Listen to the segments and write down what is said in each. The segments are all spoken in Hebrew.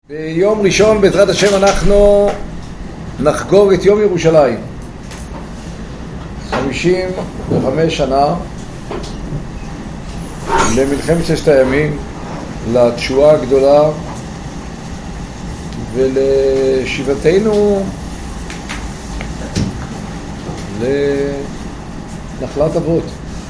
ביום ראשון בעזרת השם אנחנו נחגוג את יום ירושלים. 55 שנה למלחמת ששת הימים, לתשועה הגדולה ולשיבתנו לנחלת אבות.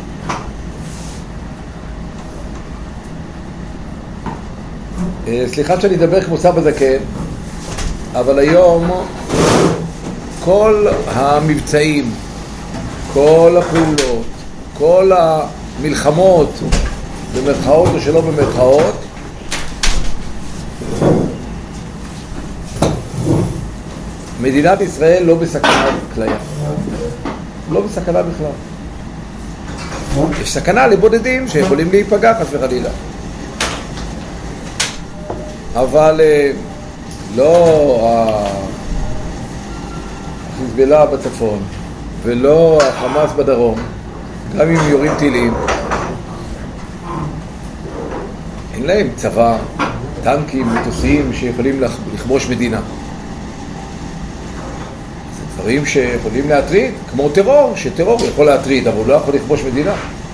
סליחה שאני אדבר כמו סבא זקן, אבל היום כל המבצעים, כל הפעולות, כל המלחמות, במרכאות או שלא במרכאות, מדינת ישראל לא בסכנה כליה, לא בסכנה בכלל. יש סכנה לבודדים שיכולים להיפגע חס וחלילה, אבל לא החיזבאללה בצפון ולא החמאס בדרום, גם אם יורים טילים, אין להם צבא, טנקים, מטוסים שיכולים לכבוש מדינה. זה דברים שיכולים להטריד, כמו טרור, שטרור יכול להטריד, אבל הוא לא יכול לכבוש מדינה.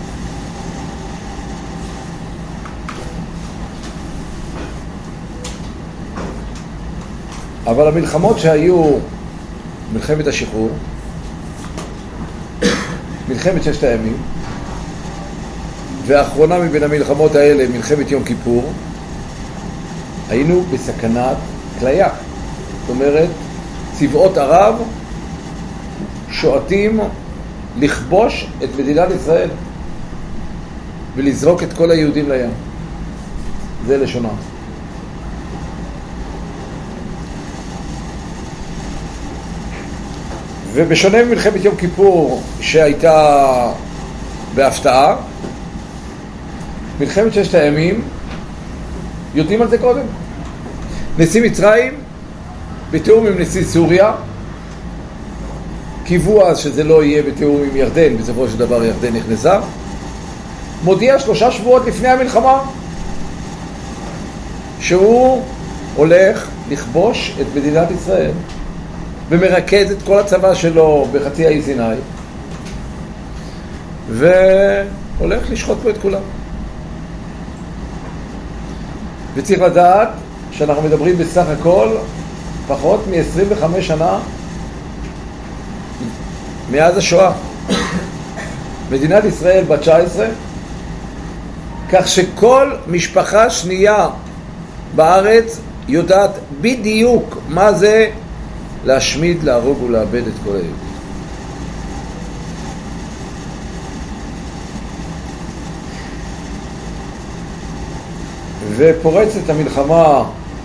אבל המלחמות שהיו, מלחמת השחרור, מלחמת ששת הימים, והאחרונה מבין המלחמות האלה, מלחמת יום כיפור, היינו בסכנת כליה. זאת אומרת, צבאות ערב שואטים לכבוש את מדינת ישראל ולזרוק את כל היהודים לים. זה לשונה. ובשונה ממלחמת יום כיפור שהייתה בהפתעה, מלחמת ששת הימים יודעים על זה קודם. נשיא מצרים בתיאום עם נשיא סוריה קיוו אז שזה לא יהיה בתיאום עם ירדן, בסופו של דבר ירדן נכנסה, מודיע 3 שבועות לפני המלחמה שהוא הולך לכבוש את מדינת ישראל ומרכז את כל הצבא שלו בחצי האי סיני והולך לשחוט פה את כולם. וצריך לדעת שאנחנו מדברים בסך הכל פחות מ-25 שנה מאז השואה. מדינת ישראל בת 19, כך שכל משפחה שנייה בארץ יודעת בדיוק מה זה להשמיד, להרוג ולאבד את כל היהודים. ופורצת המלחמה,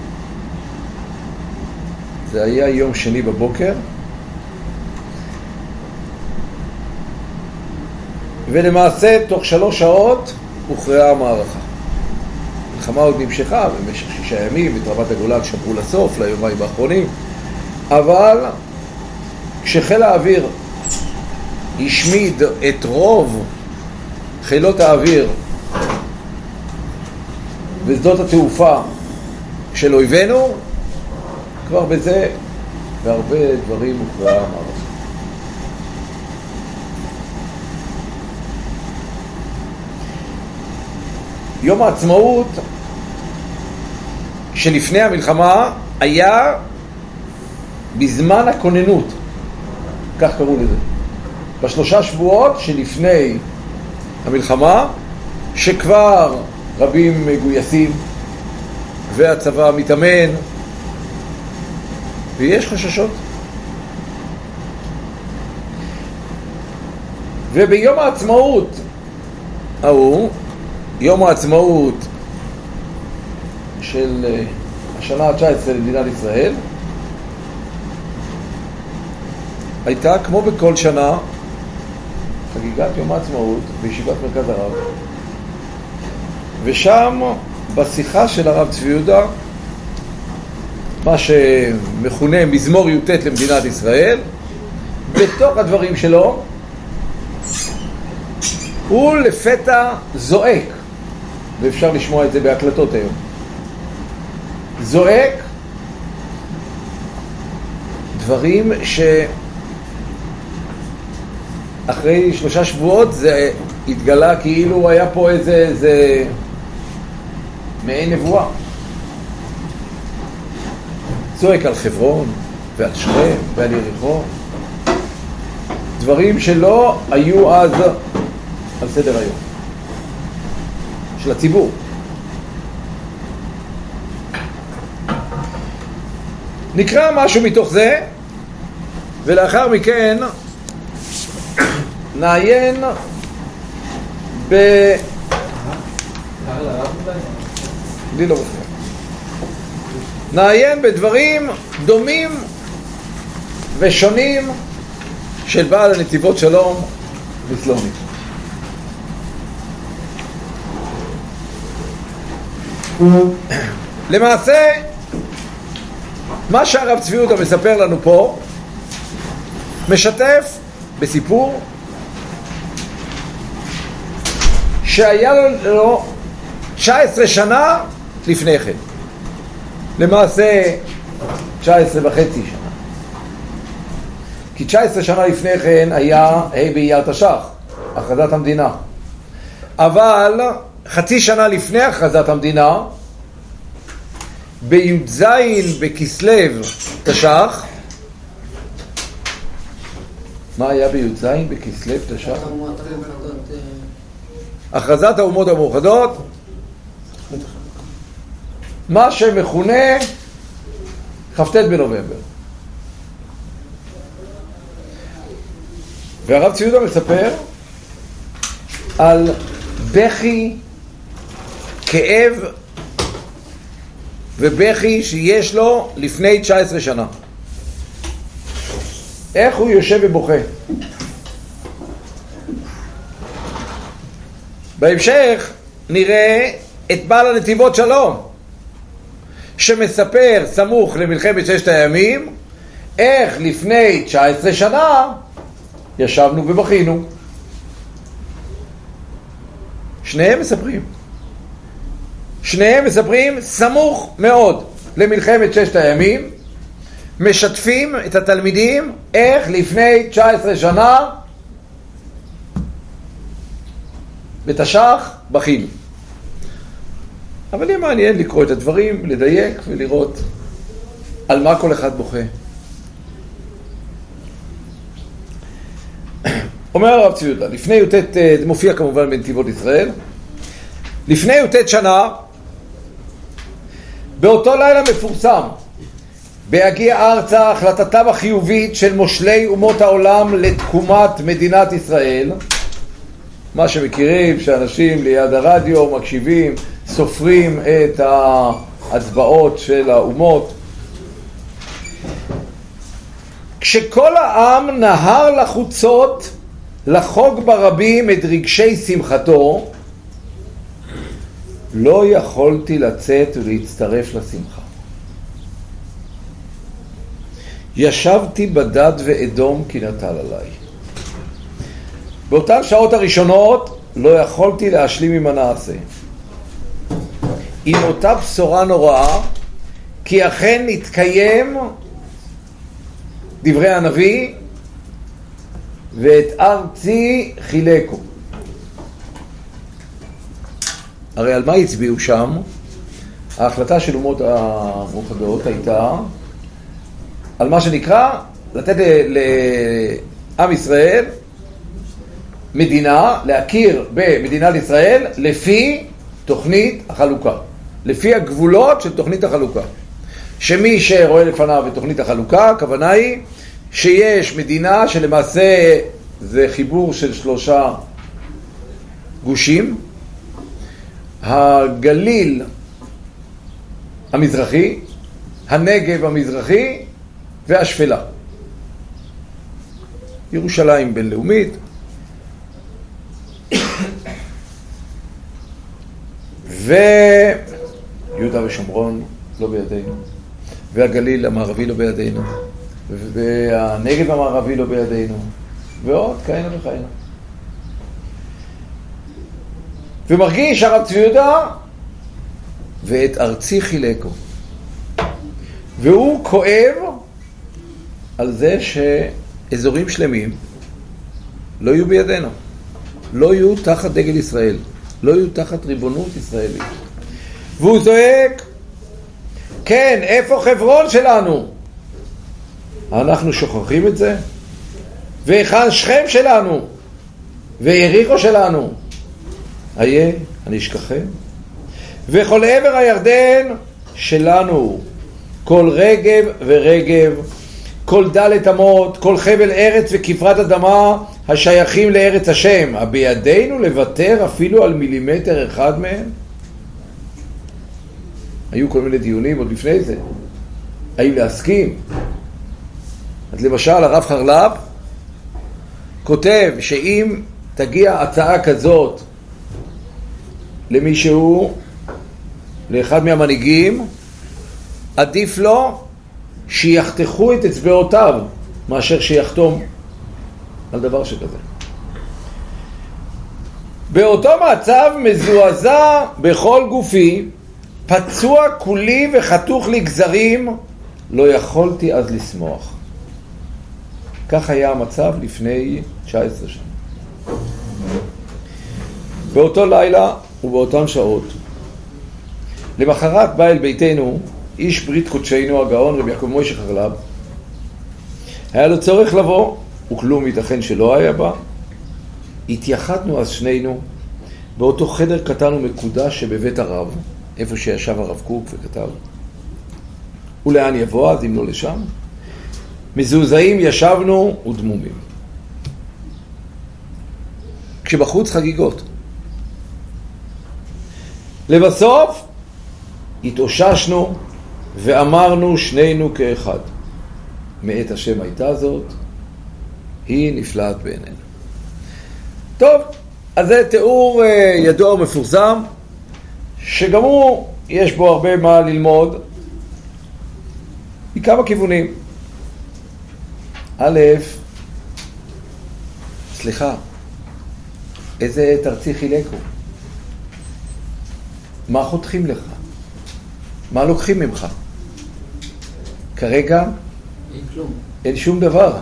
זה היה יום שני בבוקר, ולמעשה תוך 3 שעות הוכרעה המערכה. המלחמה עוד נמשכה במשך 6 ימים, את רמת הגולן שברו לסוף, ליומיים האחרונים, אבל כשחיל האוויר השמיד את רוב חילות האוויר ושדות התעופה של אויבינו, כבר בזה והרבה דברים הוכרעה המערכה. יום העצמאות שלפני המלחמה היה בזמן הכוננות, כך קראו לזה, ב3 שבועות שלפני המלחמה, שכבר רבים מגויסים והצבא מתאמן ויש חששות. וביום העצמאות יום העצמאות של השנה ה-19 למדינת ישראל, הייתה כמו בכל שנה חגיגת יום העצמאות בישיבת מרכז הרב, ושם בשיחה של הרב צבי יהודה, מה שמכונה מזמור י"ט למדינת ישראל, בתוך הדברים שלו הוא לפתע זועק, ואפשר לשמוע את זה בהקלטות היום, זועק דברים אחרי 3 שבועות זה התגלה כאילו היה פה איזה מעין נבואה. צועק על חברון ועל שכם ועל יריחו, דברים שלא היו אז על סדר היום של הציבור. נקרא משהו מתוך זה, ולאחר מכן נעיין נעיין בדברים דומים ושונים של בעל הנתיבות שלום בסלומי. למעשה מה שהרב צבי יהודה מספר לנו פה משתף בסיפור שהיה לו 19 שנה לפני כן, למעשה 19 וחצי שנה, כי 19 שנה לפני כן היה ה' באייר תש"ח, הכרזת המדינה, אבל חצי שנה לפני הכרזת המדינה, בי"ז בכסלו תש"ח, מה היה בי"ז בכסלו תש"ח? הכרזת האומות המאוחדות, מה שמכונה כ"ט בנובמבר. והרב צבי יהודה מספר על בכי, כאב ובכי שיש לו לפני 19 שנה. איך הוא יושב ובוכה. בהמשך נראה את בעל הנתיבות שלום שמספר סמוך למלחמת 6 הימים איך לפני 19 שנה ישבנו ובכינו. שניהם מספרים סמוך מאוד למלחמת 6 הימים, משתפים את התלמידים איך לפני 19 שנה בתש"ח בכינו. אבל יהיה מעניין לקרוא את הדברים, לדייק ולראות על מה כל אחד בוכה. אומר הרב צבי יהודה, לפני י"ט, זה מופיע כמובן בנתיבות ישראל, לפני י"ט שנה, באותו לילה מפורסם, בהגיע ארצה החלטתם החיובית של מושלי אומות העולם לתקומת מדינת ישראל, מה שמכירים שאנשים ליד הרדיו מקשיבים, סופרים את ההצבעות של האומות. כשכל העם נהר לחוצות לחוג ברבים את רגשי שמחתו, לא יכולתי לצאת ולהצטרף לשמחה. ישבתי בדד ואדום כי נטל עליי. באותן שעות הראשונות לא יכולתי להשלים עם הנעשה, עם אותה בשורה נוראה, כי אכן נתקיים דברי הנביא, ואת ארצי חילקו. הרי על מה הצביעו שם? ההחלטה של אומות המאוחדות הייתה על מה שנקרא לתת לעם ישראל מדינה, להכיר במדינת ישראל לפי תוכנית החלוקה, לפי הגבולות של תוכנית החלוקה. שמי שרואה לפניו בתוכנית החלוקה, הכוונה היא שיש מדינה שלמעשה זה חיבור של 3 גושים, הגליל המזרחי, הנגב המזרחי והשפלה. ירושלים בינלאומית, ויהודה ושומרון לא בידינו, והגליל המערבי לא בידינו, והנגב המערבי לא בידינו, ועוד כהנה וכהנה. ומרגיש הרב צבי יהודה ואת ארצי חילקו, והוא כואב על זה שאזורים שלמים לא יהיו בידינו, לא יהיו תחת דגל ישראל, לא יהיו תחת ריבונות ישראלית. והוא זועק, כן, איפה חברון שלנו? אנחנו שוכחים את זה? והיכן שכם שלנו? ויריחו שלנו? איה, אני אשכחם? וכל עבר הירדן שלנו, כל רגב ורגב, כל דלת אמות, כל חבל ארץ וכברת אדמה השייכים לארץ השם, בידינו לוותר אפילו על מילימטר אחד מהם? היו כל מיני דיונים עוד לפני זה, האם להסכים. אז למשל הרב חרל"פ כותב שאם תגיע הצעה כזאת למישהו, לאחד מהמנהיגים, עדיף לו שיחתכו את אצבעותיו מאשר שיחתום על דבר שכזה. באותו מצב מזועזע בכל גופי, פצוע כולי וחתוך לגזרים, לא יכולתי אז לשמוח. כך היה המצב לפני 19 שנה. באותו לילה ובאותן שעות, למחרת בא אל ביתנו איש ברית קודשנו הגאון רבי יעקב מוישה חרל"פ. היה לו צורך לבוא, וכלום ייתכן שלא היה בא. התייחדנו אז שנינו באותו חדר קטן ומקודש שבבית הרב, איפה שישב הרב קוק וכתב. ולאן יבוא אז אם לא לשם? מזועזעים ישבנו ודמומים. כשבחוץ חגיגות. לבסוף התאוששנו ואמרנו שנינו כאחד, מאת השם הייתה זאת, היא נפלאת בעינינו. טוב, אז זה תיאור ידוע ומפורסם, שגם הוא יש בו הרבה מה ללמוד מכמה כיוונים. א', סליחה, איזה תרצי חילקו? מה חותכים לך? מה לוקחים ממך? כרגע אין כלום. אין שום דבר.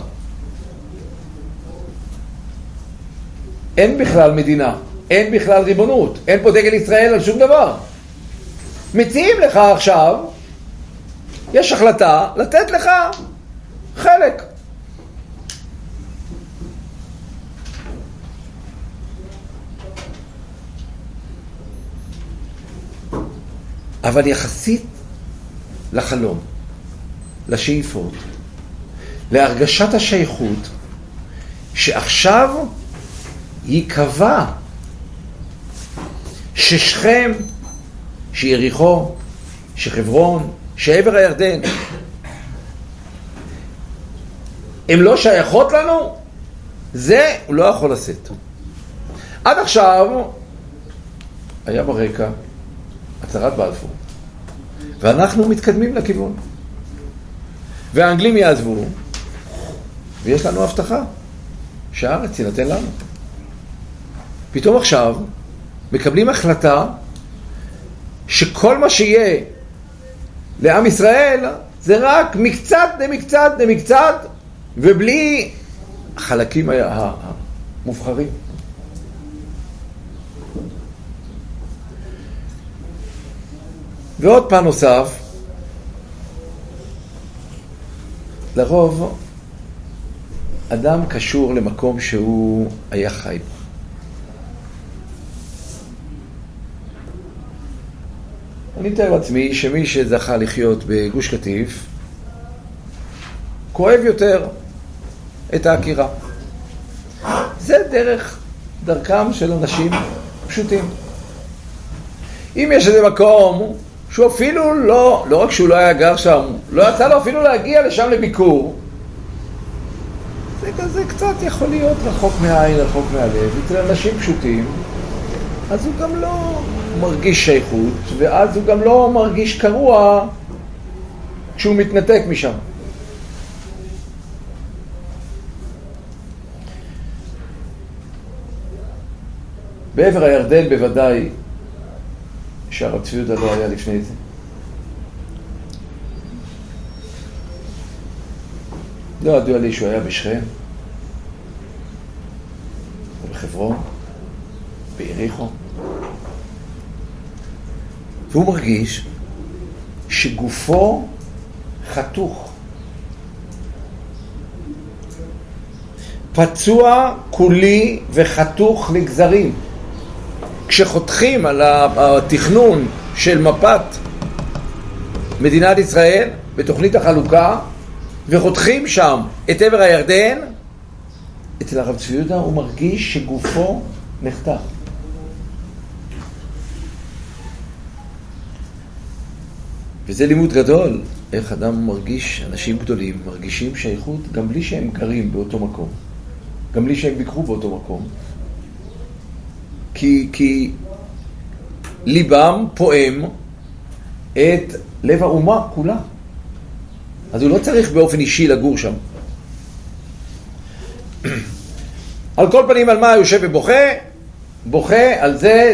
אין בכלל מדינה, אין בכלל ריבונות, אין פה דגל ישראל על שום דבר. מציעים לך עכשיו, יש החלטה לתת לך חלק. אבל יחסית לחלום, לשאיפות, להרגשת השייכות, שעכשיו ייקבע ששכם, שיריחו, שחברון, שעבר הירדן, הם לא שייכות לנו, זה הוא לא יכול לשאת. עד עכשיו היה ברקע הצהרת בלפור, ואנחנו מתקדמים לכיוון, והאנגלים יעזבו, ויש לנו הבטחה שהארץ יינתן לנו. פתאום עכשיו מקבלים החלטה שכל מה שיהיה לעם ישראל זה רק מקצת למקצת למקצת, ובלי החלקים המובחרים. ועוד פעם נוסף, לרוב אדם קשור למקום שהוא היה חי בו. אני מתאר לעצמי שמי שזכה לחיות בגוש קטיף כואב יותר את העקירה. זה דרכם של אנשים פשוטים. אם יש איזה מקום שהוא אפילו לא רק שהוא לא היה גר שם, לא יצא לו אפילו להגיע לשם לביקור, זה כזה קצת יכול להיות רחוק מהעין, רחוק מהלב. אצל אנשים פשוטים, אז הוא גם לא מרגיש שייכות, ואז הוא גם לא מרגיש קרוע כשהוא מתנתק משם. בעבר הירדן בוודאי שהרב צבי יהודה לא היה לפני זה. לא ידוע לי שהוא היה בשכם, בחברון, ביריחו, והוא מרגיש שגופו חתוך, פצוע כולי וחתוך לגזרים. כשחותכים על התכנון של מפת מדינת ישראל בתוכנית החלוקה וחותכים שם את עבר הירדן, אצל הרב צבי יהודה הוא מרגיש שגופו נחתך. וזה לימוד גדול, איך אדם מרגיש, אנשים גדולים מרגישים שייכות גם בלי שהם גרים באותו מקום, גם בלי שהם ביקרו באותו מקום, כי ליבם פועם את לב האומה כולה. אז הוא לא צריך באופן אישי לגור שם. על כל פנים, על מה יושב ובוכה? בוכה על זה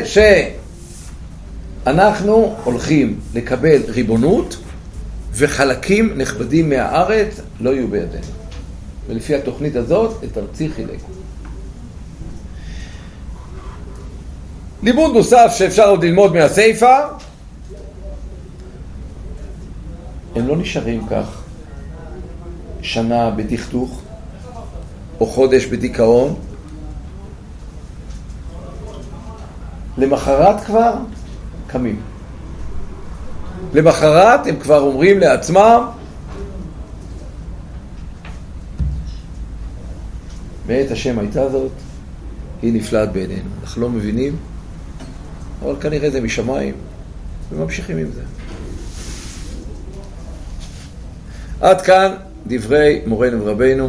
שאנחנו הולכים לקבל ריבונות וחלקים נכבדים מהארץ לא יהיו בידינו. ולפי התוכנית הזאת את ארצי חילקו. לימוד נוסף שאפשר עוד ללמוד מהספר, הם לא נשארים כך שנה בדכדוך או חודש בדיכאון. למחרת כבר קמים. למחרת הם כבר אומרים לעצמם, מאת השם הייתה זאת, היא נפלאת בעינינו. אנחנו לא מבינים, אבל כנראה זה משמיים, וממשיכים עם זה. עד כאן דברי מורנו ורבנו,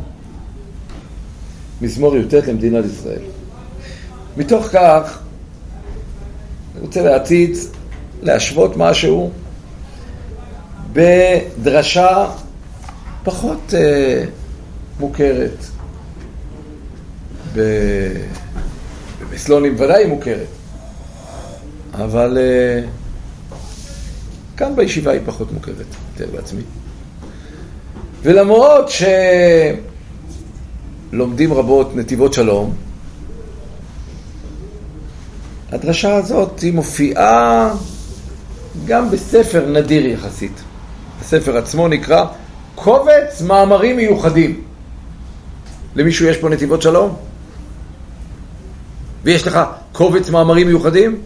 מזמור י"ט למדינת ישראל. מתוך כך, אני רוצה להציץ, להשוות משהו בדרשה פחות מוכרת. במסלונים ודאי מוכרת, אבל כאן בישיבה היא פחות מוכרת, תאר לעצמי. ולמרות שלומדים רבות נתיבות שלום, הדרשה הזאת היא מופיעה גם בספר נדיר יחסית. הספר עצמו נקרא קובץ מאמרים מיוחדים. למישהו יש פה נתיבות שלום? ויש לך קובץ מאמרים מיוחדים?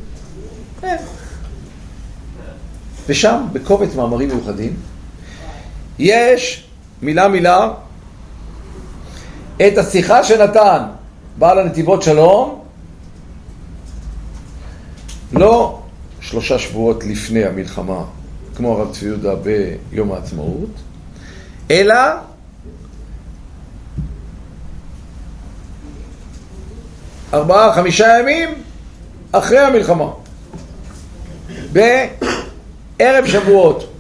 ושם, בקובץ מאמרים מיוחדים, יש מילה מילה את השיחה שנתן בעל הנתיבות שלום, לא 3 שבועות לפני המלחמה, כמו הרב צבי יהודה ביום העצמאות, אלא 4-5 ימים אחרי המלחמה, בערב שבועות,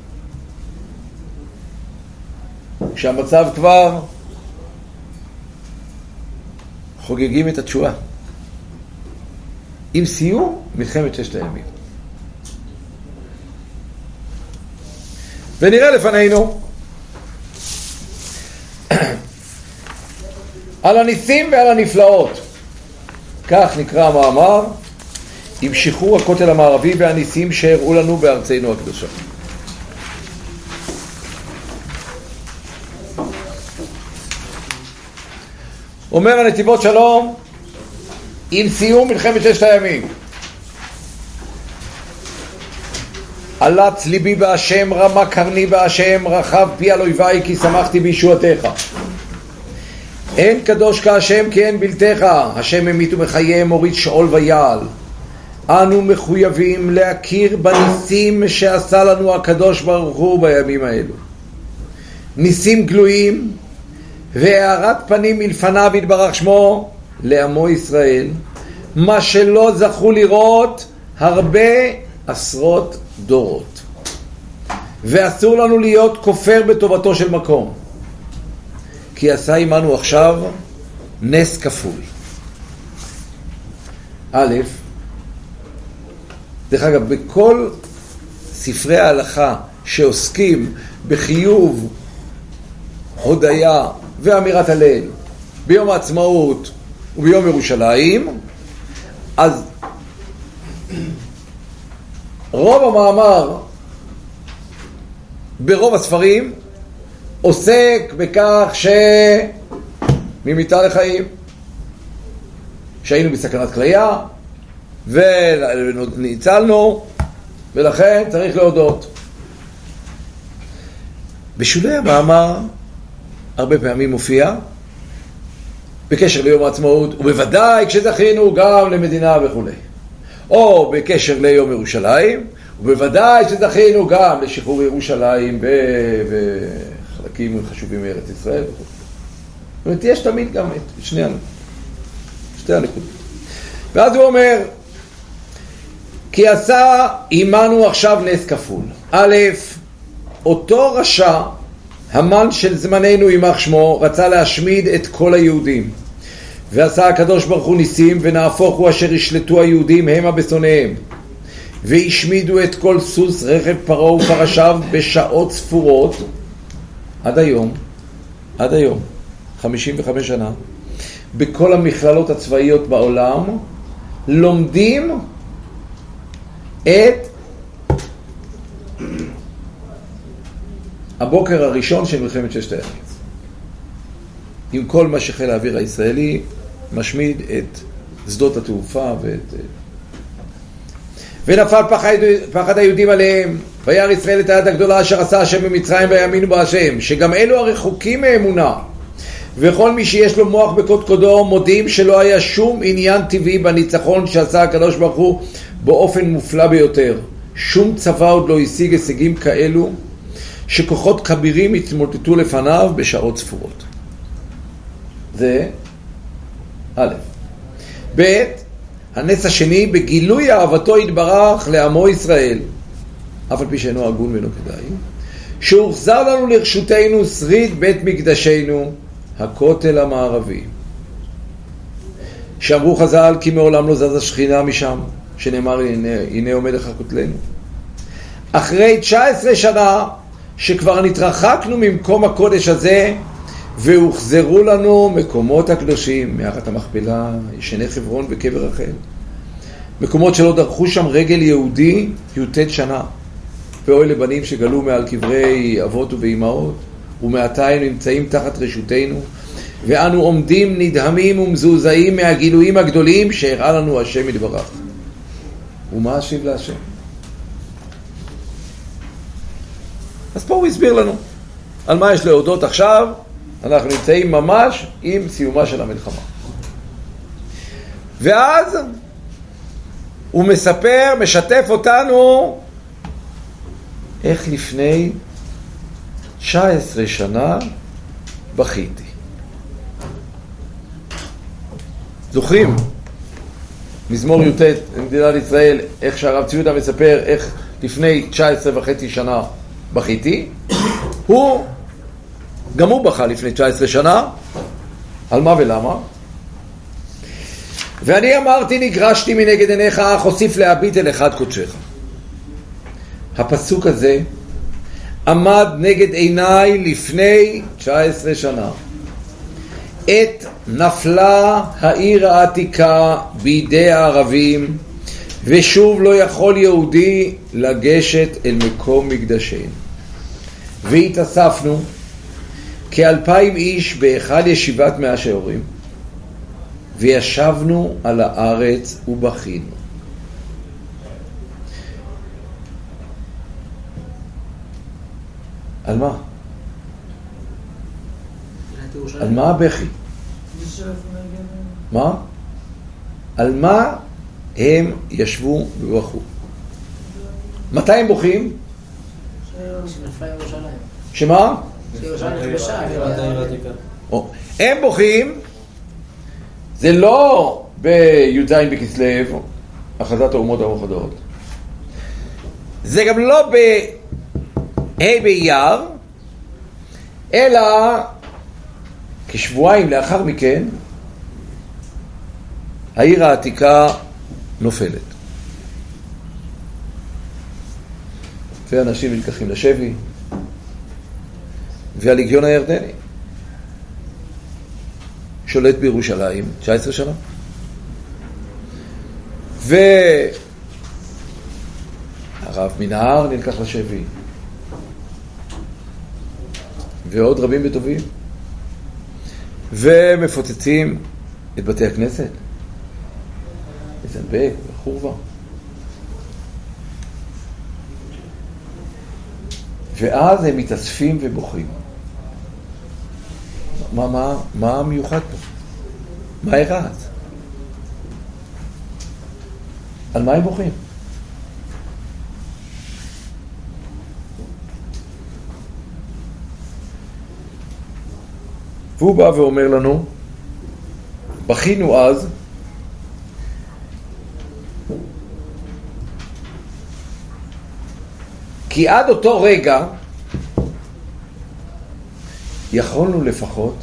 כשהמצב כבר חוגגים את התשועה, עם סיום מלחמת 6 הימים. ונראה לפנינו על הניסים ועל הנפלאות, כך נקרא המאמר, עם שחרור הכותל המערבי והניסים שהראו לנו בארצנו הקדושה. אומר הנתיבות שלום, עם סיום מלחמת 6 הימים, עלץ ליבי בהשם, רמה קרני בהשם, רחב פי על אויביי, כי שמחתי בישועתך. אין קדוש כהשם כי אין בלתך, השם ממית ומחיה, מוריד שאול ויעל. אנו מחויבים להכיר בניסים שעשה לנו הקדוש ברוך הוא בימים האלו. ניסים גלויים והארת פנים מלפניו יתברך שמו לעמו ישראל, מה שלא זכו לראות הרבה עשרות דורות. ואסור לנו להיות כופר בטובתו של מקום, כי עשה עמנו עכשיו נס כפול. א', דרך אגב, בכל ספרי ההלכה שעוסקים בחיוב הודיה ואמירת הלל ביום העצמאות וביום ירושלים, אז רוב המאמר ברוב הספרים עוסק בכך ממיתה לחיים, שהיינו בסכנת כליה וניצלנו, ולכן צריך להודות. בשולי המאמר הרבה פעמים מופיע בקשר ליום העצמאות, ובוודאי כשזכינו גם למדינה וכו', או בקשר ליום ירושלים, ובוודאי שזכינו גם לשחרור ירושלים וחלקים חשובים מארץ ישראל וכו'. זאת אומרת, יש תמיד גם את שתי הנקודות. ואז הוא אומר, כי עשה עמנו עכשיו נס כפול. א', אותו רשע, המן של זמננו יימח שמו, רצה להשמיד את כל היהודים. ועשה הקדוש ברוך הוא ניסים, ונהפוך הוא אשר ישלטו היהודים המה בשונאיהם. והשמידו את כל סוס רכב פרעה ופרשיו בשעות ספורות, עד היום, 55 שנה, בכל המכללות הצבאיות בעולם, לומדים את הבוקר הראשון של מלחמת ששת הימים. עם כל מה שחיל האוויר הישראלי משמיד את שדות התעופה ונפל פחד היהודים עליהם, וירא ישראל את היד הגדולה אשר עשה השם במצרים ויאמינו בהשם, שגם אלו הרחוקים מאמונה וכל מי שיש לו מוח בקודקודו מודים שלא היה שום עניין טבעי בניצחון שעשה הקדוש ברוך הוא באופן מופלא ביותר. שום צבא עוד לא השיג הישגים כאלו, שכוחות כבירים התמוטטו לפניו בשעות ספורות. זה א'. ב', הנס השני בגילוי אהבתו יתברך לעמו ישראל, אף על פי שאינו הגון ואינו כדאי, שהוחזר לנו לרשותנו שריד בית מקדשנו, הכותל המערבי. שאמרו חז"ל כי מעולם לא זזה שכינה משם, שנאמר הנה עומד לך כותלנו. אחרי 19 שנה שכבר נתרחקנו ממקום הקודש הזה, והוחזרו לנו מקומות הקדושים, מערת המכפלה, ישני חברון וקבר רחל, מקומות שלא דרכו שם רגל יהודי י"ט שנה, ואוי לבנים שגלו מעל קברי אבות ואימהות, ומעתה הם נמצאים תחת רשותנו, ואנו עומדים נדהמים ומזועזעים מהגילויים הגדולים שהראה לנו השם יתברך. ומה אשיב להשם? אז פה הוא הסביר לנו על מה יש להודות עכשיו. אנחנו נמצאים ממש עם סיומה של המלחמה, ואז הוא מספר, משתף אותנו איך לפני 19 שנה בכיתי. זוכרים מזמור י"ט במדינת ישראל איך שהרב ציודה מספר איך לפני 19.5 שנה בכיתי? גם הוא בכה לפני 19 שנה. על מה ולמה? ואני אמרתי נגרשתי מנגד עיניך, אך הוסיף להביט אל אחד קודשך. הפסוק הזה עמד נגד עיניי לפני 19 שנה. עת נפלה העיר העתיקה בידי הערבים, ושוב לא יכול יהודי לגשת אל מקום מקדשנו. והתאספנו כ2,000 איש בהיכל ישיבת מאה שערים, וישבנו על הארץ ובכינו. על מה? על מה הבכי? מה? על מה הם ישבו ובכו? מתי הם בוכים? שנפלה ירושלים. שמה? שירושלים נכבשה. הם בוכים, זה לא בי"ז בכסלו, הכרזת האומות המאוחדות, זה גם לא בה' באייר, אלא כשבועיים לאחר מכן העיר העתיקה נופלת ואנשים נלקחים לשבי, והלגיון הירדני שולט בירושלים 19 שנה. והרב מנהר נלקח לשבי. ועוד רבים וטובים. ומפוצצים את בתי הכנסת. איזנבק וחורבה. ואז הם מתאספים ובוכים. מה המיוחד פה? מה הרעת? על מה הם בוכים? והוא בא ואומר לנו, בכינו אז, כי עד אותו רגע יכולנו לפחות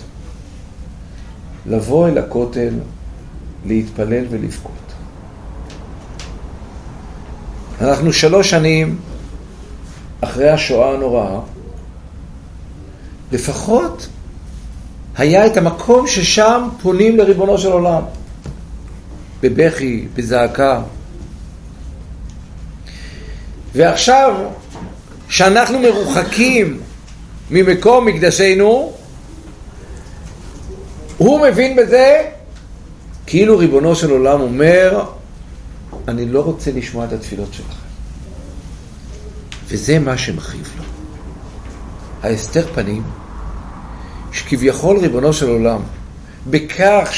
לבוא אל הכותל, להתפלל ולבכות. אנחנו 3 שנים אחרי השואה הנוראה, לפחות היה את המקום ששם פונים לריבונו של עולם, בבכי, בזעקה. ועכשיו שאנחנו מרוחקים ממקום מקדשנו, הוא מבין בזה כאילו ריבונו של עולם אומר, אני לא רוצה לשמוע את התפילות שלכם. וזה מה שמכאיב לו. ההסתר פנים, שכביכול ריבונו של עולם, בכך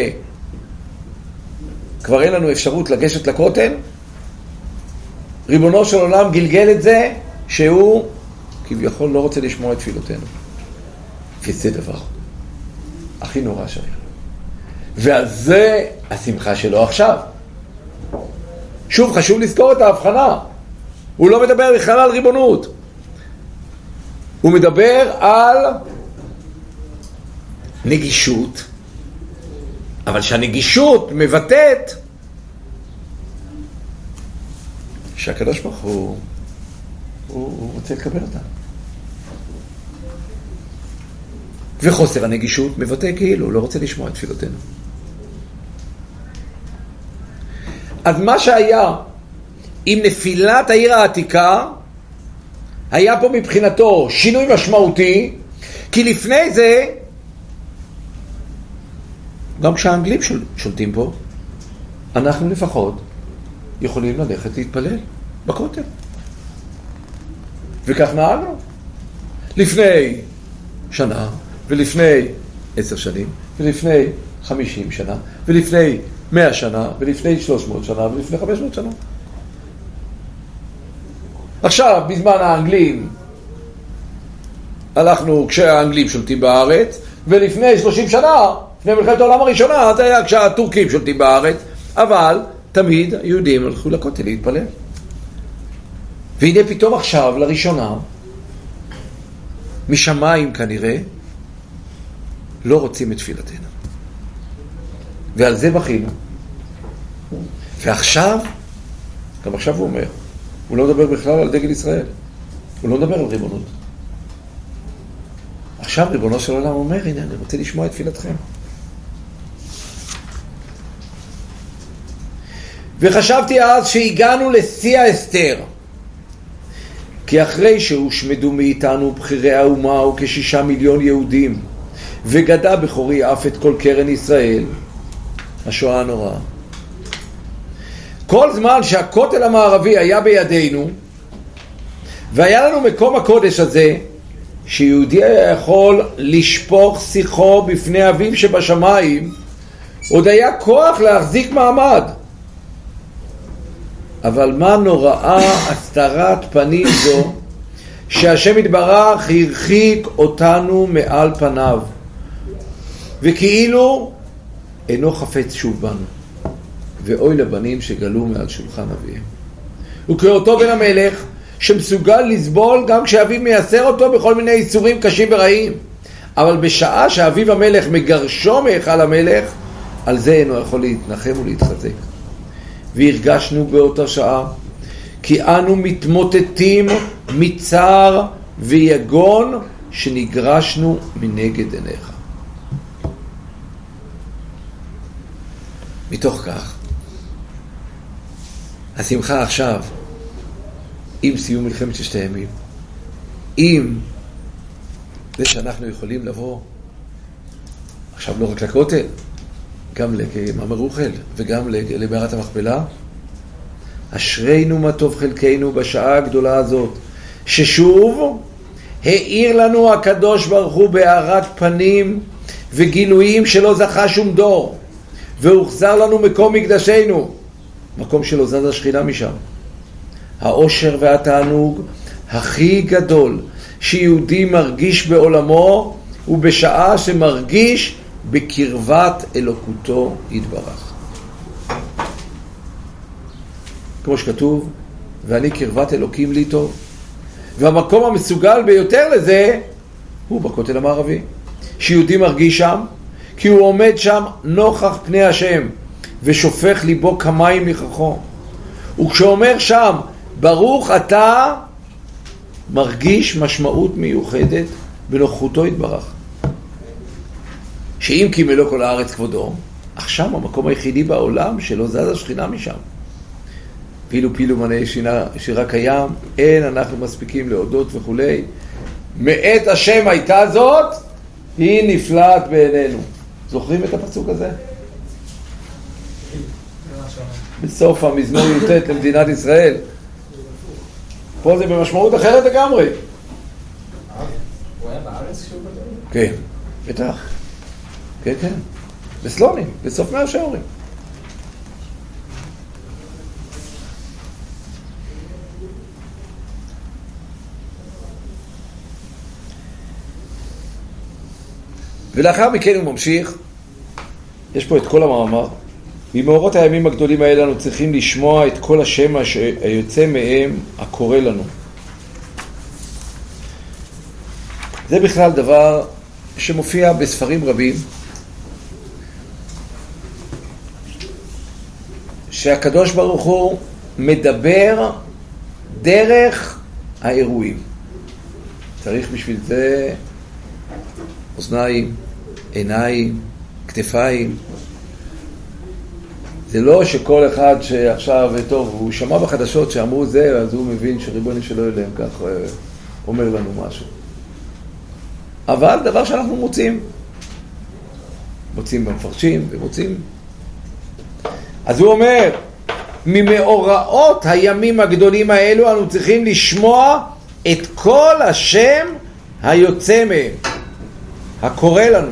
שכבר אין לנו אפשרות לגשת לכותל, ריבונו של עולם גלגל את זה שהוא כביכול לא רוצה לשמוע את תפילותינו. וזה דבר הכי נורא שהיה. ועל זה השמחה שלו עכשיו. שוב, חשוב לזכור את ההבחנה. הוא לא מדבר בכלל על ריבונות. הוא מדבר על נגישות, אבל שהנגישות מבטאת שהקדוש ברוך הוא רוצה לקבל אותה. וחוסר הנגישות מבטא כאילו הוא לא רוצה לשמוע את תפילותינו. אז מה שהיה עם נפילת העיר העתיקה, היה פה מבחינתו שינוי משמעותי, כי לפני זה, גם כשהאנגלים שולטים פה, אנחנו לפחות יכולים ללכת להתפלל בכותל. וכך נהגנו. לפני שנה, ולפני 10 שנים, ולפני 50 שנה, ולפני 100 שנה, ולפני 300 שנה, ולפני 500 שנה. עכשיו, בזמן האנגלים, הלכנו כשהאנגלים שולטים בארץ, ולפני 30 שנה, לפני מלחמת העולם הראשונה, זה היה כשהטורקים שולטים בארץ, אבל תמיד היהודים הלכו לכותל להתפלל. והנה פתאום עכשיו, לראשונה, משמיים כנראה, לא רוצים את תפילתנו. ועל זה בכינו. ועכשיו, גם עכשיו הוא אומר, הוא לא מדבר בכלל על דגל ישראל. הוא לא מדבר על ריבונות. עכשיו ריבונו של עולם אומר, הנה, אני רוצה לשמוע את תפילתכם. וחשבתי אז שהגענו לשיא ההסתר. כי אחרי שהושמדו מאיתנו בחירי האומה וכ6 מיליון יהודים, וגדע בכורי אף את כל קרן ישראל, השואה הנוראה. כל זמן שהכותל המערבי היה בידינו, והיה לנו מקום הקודש הזה, שיהודי היה יכול לשפוך שיחו בפני אביו שבשמיים, עוד היה כוח להחזיק מעמד. אבל מה נוראה הסתרת פנים זו, שהשם יתברך הרחיק אותנו מעל פניו, וכאילו אינו חפץ שוב בנו, ואוי לבנים שגלו מעל שולחן אביהם. וכאותו בן המלך שמסוגל לסבול גם כשאביו מייסר אותו בכל מיני איסורים קשים ורעים, אבל בשעה שאביו המלך מגרשו מהיכל המלך, על זה אינו יכול להתנחם ולהתחזק. והרגשנו באותה שעה כי אנו מתמוטטים מצער ויגון שנגרשנו מנגד עיניך. מתוך כך, השמחה עכשיו, עם סיום מלחמת ששת הימים, עם זה שאנחנו יכולים לבוא עכשיו לא רק לכותל, גם למאמר אוכל וגם למערת המכפלה, אשרינו מה טוב חלקנו בשעה הגדולה הזאת, ששוב העיר לנו הקדוש ברוך הוא בהארת פנים וגילויים שלא זכה שום דור, והוחזר לנו מקום מקדשנו, מקום שלא זז השכינה משם. האושר והתענוג הכי גדול שיהודי מרגיש בעולמו הוא בשעה שמרגיש בקרבת אלוקותו יתברך. כמו שכתוב, ואני קרבת אלוקים לי טוב. והמקום המסוגל ביותר לזה הוא בכותל המערבי, שיהודי מרגיש שם כי הוא עומד שם נוכח פני השם ושופך ליבו כמים מכחו, וכשאומר שם ברוך אתה, מרגיש משמעות מיוחדת בנוכחותו יתברך, שאם כי מלוא כל הארץ כבודו, אך שם המקום היחידי בעולם שלא זז השכינה משם. פילו מנה שירה קיים, אין אנחנו מספיקים להודות וכולי. מאת השם הייתה זאת, היא נפלאת בעינינו. זוכרים את הפסוק הזה? בסוף המזמור י"ט למדינת ישראל. פה זה במשמעות אחרת לגמרי. הוא היה בארץ כשהוא בדרך? כן, בטח. כן. בסלונים, בסוף מאה שערים. ולאחר מכן הוא ממשיך, יש פה את כל המאמר, במאורות הימים הגדולים האלה אנו צריכים לשמוע את כל השם היוצא מהם הקורא לנו. זה בכלל דבר שמופיע בספרים רבים, שהקדוש ברוך הוא מדבר דרך האירועים. צריך בשביל זה אוזניים, עיניים, כתפיים. זה לא שכל אחד שעכשיו, טוב, הוא שמע בחדשות שאמרו זה, אז הוא מבין שריבונו של עולם כך אומר לנו משהו. אבל דבר שאנחנו מוצאים במפרשים ומוצאים. אז הוא אומר, ממאורעות הימים הגדולים האלו אנו צריכים לשמוע את כל השם היוצא מהם, הקורא לנו.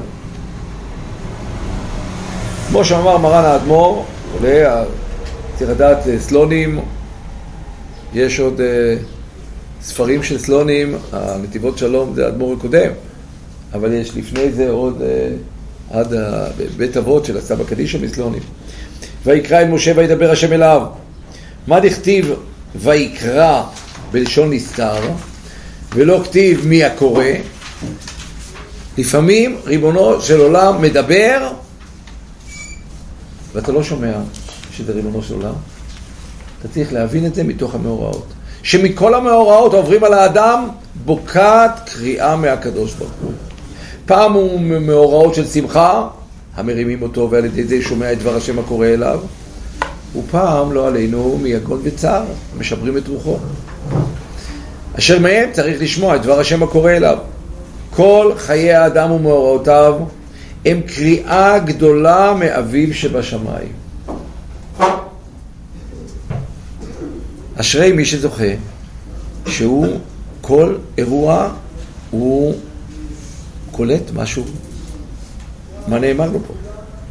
כמו שאמר מרן האדמו"ר, עולה, צריך לדעת סלונים, יש עוד ספרים של סלונים, הנתיבות שלום זה האדמו"ר הקודם, אבל יש לפני זה עוד עד בית אבות של הסבא קדישא מסלונים. ויקרא אל משה וידבר השם אליו. מה דכתיב ויקרא בלשון נסתר ולא כתיב מי הקורא? לפעמים ריבונו של עולם מדבר ואתה לא שומע שזה ריבונו של עולם. אתה צריך להבין את זה מתוך המאורעות, שמכל המאורעות עוברים על האדם בוקעת קריאה מהקדוש ברוך הוא. פעם הוא מאורעות של שמחה, המרימים אותו ועל ידי זה שומע את דבר השם הקורא אליו, ופעם לא עלינו מיגון וצער, משברים את רוחו, אשר מהם צריך לשמוע את דבר השם הקורא אליו. כל חיי האדם ומאורעותיו הם קריאה גדולה מאביו שבשמיים. אשרי מי שזוכה שהוא כל אירוע הוא קולט משהו, מה נאמר לו פה.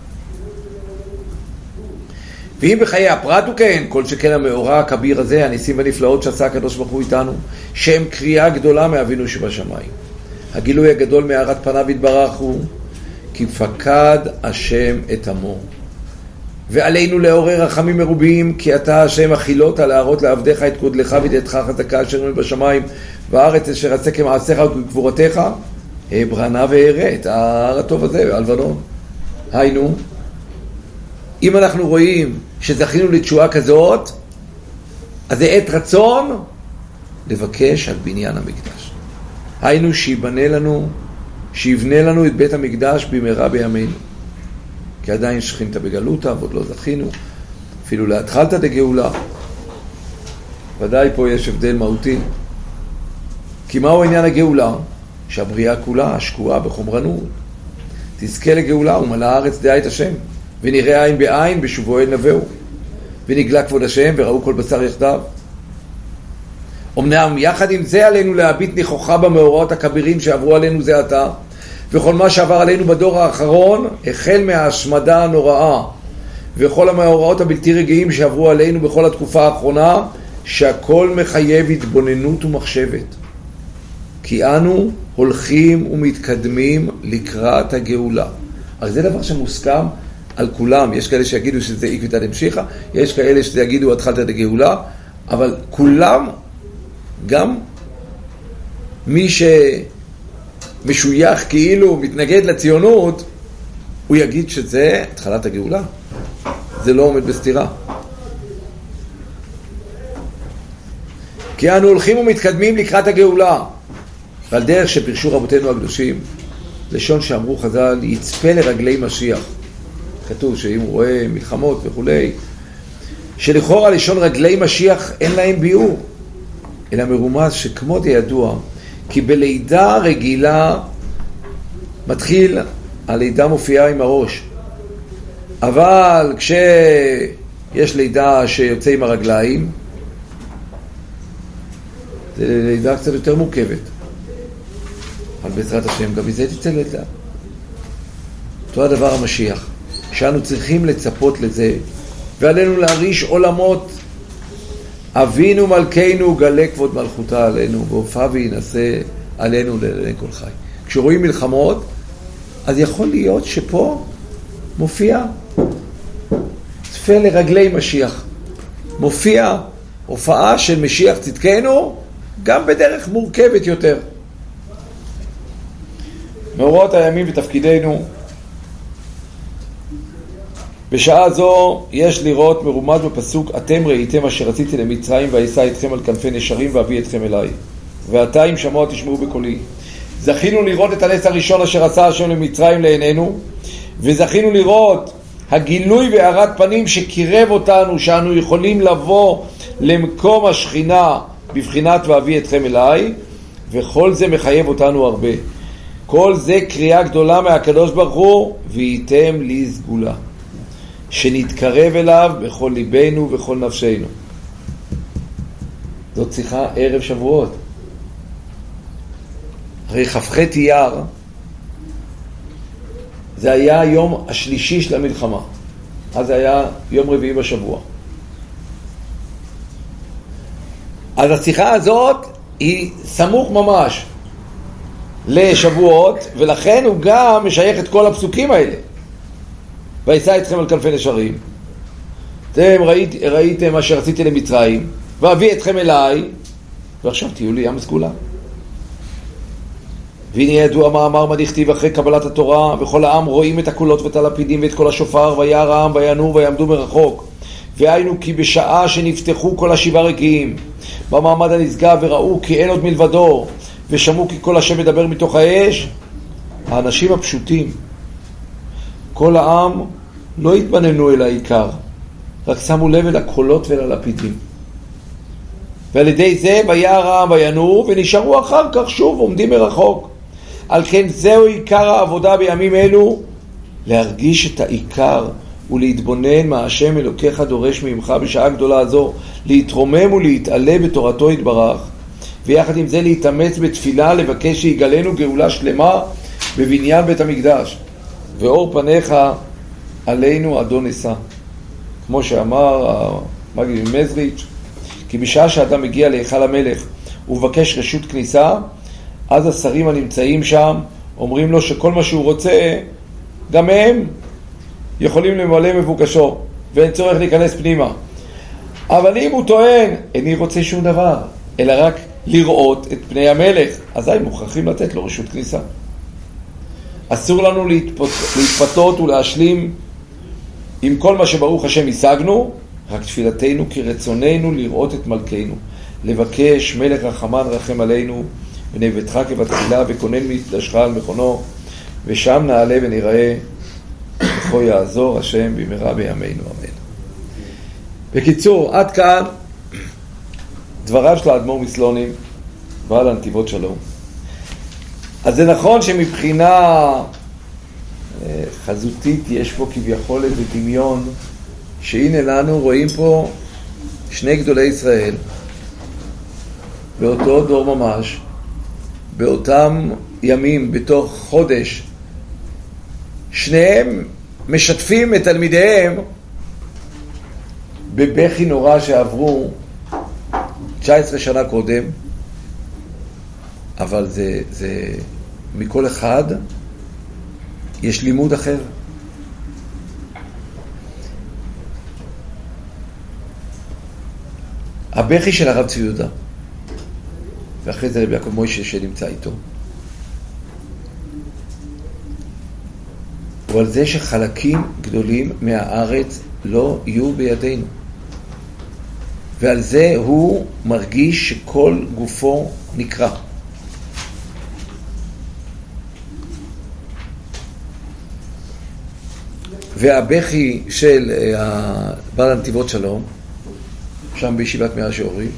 ואם בחיי הפרט הוא כן, כל שכן המאורע הכביר הזה, הניסים והנפלאות שעשה הקדוש ברוך הוא איתנו, שהם קריאה גדולה מאבינו שבשמיים. הגילוי הגדול מהארת פניו יתברך הוא כי פקד השם את עמו, ועלינו לעורר רחמים מרובים, כי אתה השם אכילות להראות לעבדיך את גודלך וידיעתך חזקה אשר בשמיים, והארץ אשר עשה כמעשיך וכגבורתך ברנה והראה את ההר הטוב הזה הלבנון. היינו, אם אנחנו רואים שזכינו לתשועה כזאת, אז זה עת רצון לבקש על בניין המקדש. היינו שיבנה לנו את בית המקדש במהרה בימינו. כי עדיין שכינתה בגלותה, ועוד לא זכינו, אפילו להתחלת דגאולה. ודאי פה יש הבדל מהותי. כי מהו עניין הגאולה? שהבריאה כולה שקועה בחומרנות. תזכה לגאולה ומלא הארץ דעה את השם, ונראה עין בעין בשובו אל נבאו, ונגלה כבוד השם וראו כל בשר יחדיו. אמנם יחד עם זה עלינו להביט נכוחה במאורעות הכבירים שעברו עלינו זה עתה, וכל מה שעבר עלינו בדור האחרון, החל מההשמדה הנוראה, וכל המאורעות הבלתי רגעים שעברו עלינו בכל התקופה האחרונה, שהכל מחייב התבוננות ומחשבת. כי אנו הולכים ומתקדמים לקראת הגאולה. אז זה דבר שמוסכם על כולם. יש כאלה שיגידו שזה עקבתא דמשיחא, יש כאלה שיגידו התחלתא דגאולה, אבל כולם, גם מי שמשוייך כאילו מתנגד לציונות, הוא יגיד שזה התחלת הגאולה. זה לא עומד בסתירה. כי אנו הולכים ומתקדמים לקראת הגאולה. ועל דרך שפרשו רבותינו הקדושים, לשון שאמרו חז"ל, יצפה לרגלי משיח. כתוב שאם הוא רואה מלחמות וכולי, שלכאורה לשון רגלי משיח אין להם ביאור, אלא מרומז שכמו ידוע, כי בלידה רגילה מתחיל, הלידה מופיעה עם הראש. אבל כשיש לידה שיוצא עם הרגליים, זה לידה קצת יותר מורכבת. אבל בעזרת השם גם מזה תצא לידה. אותו הדבר המשיח, שאנו צריכים לצפות לזה, ועלינו להריש עולמות. אבינו מלכנו גלה כבוד מלכותה עלינו, והופע וינשא עלינו לעיני כל חי. כשרואים מלחמות, אז יכול להיות שפה מופיע צפה לרגלי משיח. מופיע הופעה של משיח צדקנו, גם בדרך מורכבת יותר. מאורעות הימים ותפקידנו, בשעה זו יש לראות מרומז בפסוק, אתם ראיתם אשר רציתי למצרים ואשא אתכם על כנפי נשרים ואביא אתכם אליי, ועתה אם שמוע תשמעו בקולי. זכינו לראות את הנס הראשון אשר עשה השם למצרים לעינינו, וזכינו לראות הגילוי והארת פנים שקירב אותנו, שאנו יכולים לבוא למקום השכינה בבחינת ואביא אתכם אליי, וכל זה מחייב אותנו הרבה. כל זה קריאה גדולה מהקדוש ברוך הוא, וייתם לי סגולה, שנתקרב אליו בכל ליבנו ובכל נפשנו. זאת שיחה ערב שבועות. הרי כ"ח אייר זה היה היום השלישי של המלחמה, אז זה היה יום רביעי בשבוע. אז השיחה הזאת היא סמוך ממש לשבועות, ולכן הוא גם משייך את כל הפסוקים האלה. ואשא אתכם על כנפי נשרים, אתם ראיתם מה שרציתי למצרים, ואביא אתכם אליי, ועכשיו תהיו לי ים סגולה. והנה ידוע מה אמר מה דכתיב אחרי קבלת התורה, וכל העם רואים את הקולות ואת הלפידים ואת כל השופר, וירא העם וינור ויעמדו מרחוק. והיינו כי בשעה שנפתחו כל השבעה רקיעים במעמד הנשגב, וראו כי אין עוד מלבדו, ושמעו כי כל השם מדבר מתוך האש, האנשים הפשוטים, כל העם לא התבננו אל העיקר, רק שמו לב אל הקולות ואל הלפידים. ועל ידי זה וירא העם וינור, ונשארו אחר כך שוב עומדים מרחוק. על כן זהו עיקר העבודה בימים אלו, להרגיש את העיקר ולהתבונן מה השם אלוקיך דורש ממך בשעה גדולה זו, להתרומם ולהתעלה בתורתו יתברך, ויחד עם זה להתאמץ בתפילה לבקש שיגלנו גאולה שלמה בבניין בית המקדש, ואור פניך עלינו אדון אשא. כמו שאמר המגיד ממזריץ', כי בשעה שאדם מגיע להיכל המלך ובקש רשות כניסה, אז השרים הנמצאים שם אומרים לו שכל מה שהוא רוצה גם הם יכולים למלא מבוקשו, ואין צורך להיכנס פנימה. אבל אם הוא טוען איני רוצה שום דבר אלא רק לראות את פני המלך, אזי מוכרחים לתת לו רשות כניסה. אסור לנו להתפתות ולהשלים עם כל מה שברוך השם השגנו, רק תפילתנו כי רצוננו לראות את מלכנו, לבקש מלך רחמן רחם עלינו, בני ביתך כבתחילה, וכונן מקדשך על מכונו, ושם נעלה ונראה בזכו יעזור השם במהרה בימינו אמן. בקיצור, עד כאן דבריו של האדמו"ר מסלונים בעל הנתיבות שלום. אז זה נכון שמבחינה חזותית יש פה כביכול איזה דמיון, שהנה לנו רואים פה שני גדולי ישראל באותו דור ממש, באותם ימים, בתוך חודש, שניהם משתפים את תלמידיהם בבכי נורא שעברו 19 שנה קודם, אבל זה מכל אחד יש לימוד אחר. הבכי של הרב צבי יהודה, ואחרי זה רבי יעקב מוישה שנמצא איתו, הוא על זה שחלקים גדולים מהארץ לא יהיו בידינו, ועל זה הוא מרגיש שכל גופו נקרא. והבכי של בעל הנתיבות שלום שם בישיבת מאה שעורים,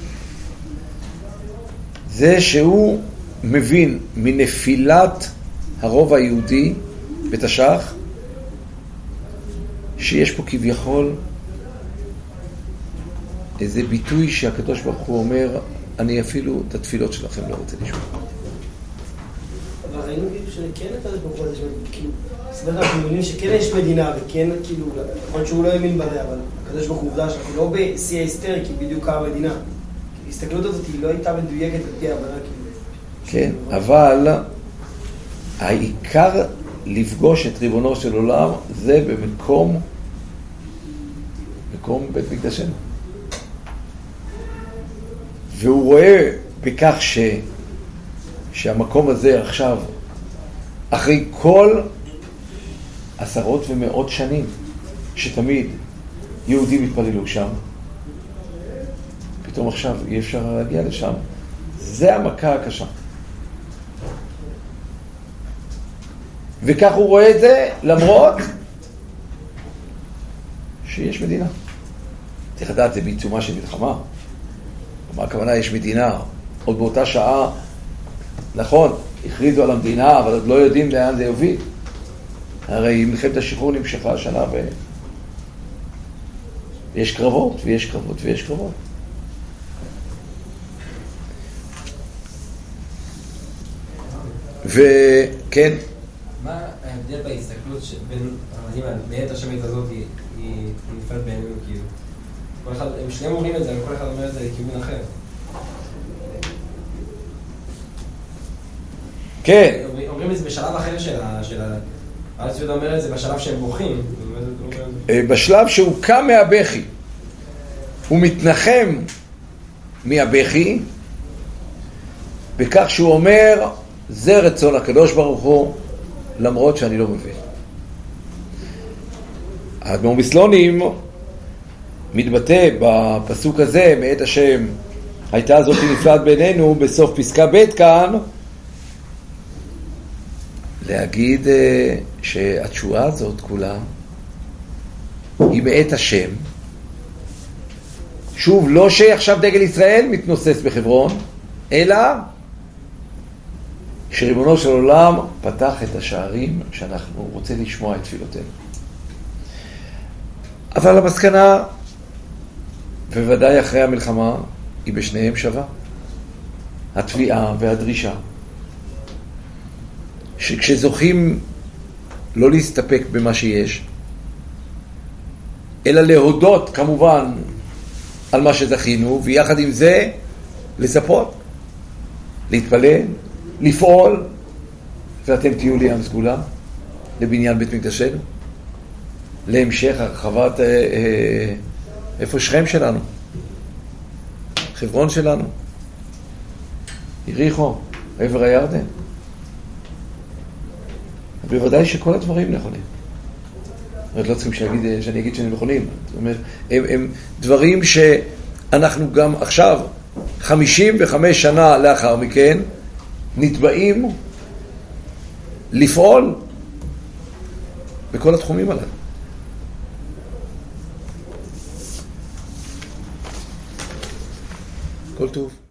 זה שהוא מבין מנפילת הרוב היהודי בתש"ח שיש פה כביכול איזה ביטוי שהקדוש ברוך הוא אומר, אני אפילו את התפילות שלכם לא רוצה לשמוע. אבל ראינו שכן הקדוש ברוך הוא כאילו סדר אנחנו מבינים שכן יש מדינה וכן כאילו, יכול שהוא לא האמין בזה, אבל הקדוש ברוך הוא עובדה שאנחנו לא בשיא ההסתר כי בדיוק קרה המדינה. ההסתכלות הזאת היא לא הייתה מדויקת על פי ההבנה כאילו. כן, אבל העיקר לפגוש את ריבונו של עולם זה במקום בית מקדשנו. והוא רואה בכך שהמקום הזה עכשיו, אחרי כל עשרות ומאות שנים שתמיד יהודים התפללו שם, פתאום עכשיו אי אפשר להגיע לשם. זה המכה הקשה. וכך הוא רואה את זה למרות שיש מדינה. צריך לדעת, זה בעיצומה של מלחמה. מה הכוונה יש מדינה? עוד באותה שעה, נכון, הכריזו על המדינה, אבל עוד לא יודעים לאן זה יוביל. הרי מלחמת השחרור נמשכה שנה ויש קרבות, ויש קרבות, ויש קרבות. וכן. מה ההבדל בהסתכלות בין בעת השמית הזאת היא נפלת בעינינו כאילו? הם שניהם אומרים את זה, וכל אחד אומר את זה לכיוון אחר. כן. אומרים את זה בשלב אחר של הרב צבי יהודה אומר את זה בשלב שהם בוכים. בשלב שהוא קם מהבכי, הוא מתנחם מהבכי, בכך שהוא אומר, זה רצון הקדוש ברוך הוא, למרות שאני לא מבין. האדמו"ר מסלונים מתבטא בפסוק הזה, מאת השם הייתה זאת נפלאת בינינו, בסוף פסקה ב' כאן, להגיד שהתשועה הזאת כולה היא מאת השם. שוב, לא שעכשיו דגל ישראל מתנוסס בחברון, אלא שריבונו של עולם פתח את השערים שאנחנו רוצים לשמוע את תפילותינו. אבל המסקנה, בוודאי אחרי המלחמה, היא בשניהם שווה. התביעה והדרישה. שכשזוכים לא להסתפק במה שיש, אלא להודות כמובן על מה שזכינו, ויחד עם זה לספות, להתפלל, לפעול, ואתם תהיו לי עם סגולה לבניין בית מקדשנו, להמשך הרחבת איפה שכם שלנו, חברון שלנו, יריחו, עבר הירדן. בוודאי שכל הדברים נכונים. אבל לא צריכים שאני אגיד שהם נכונים. זאת אומרת, הם דברים שאנחנו גם עכשיו, 55 שנה לאחר מכן, נתבעים לפעול בכל התחומים הללו. כל טוב.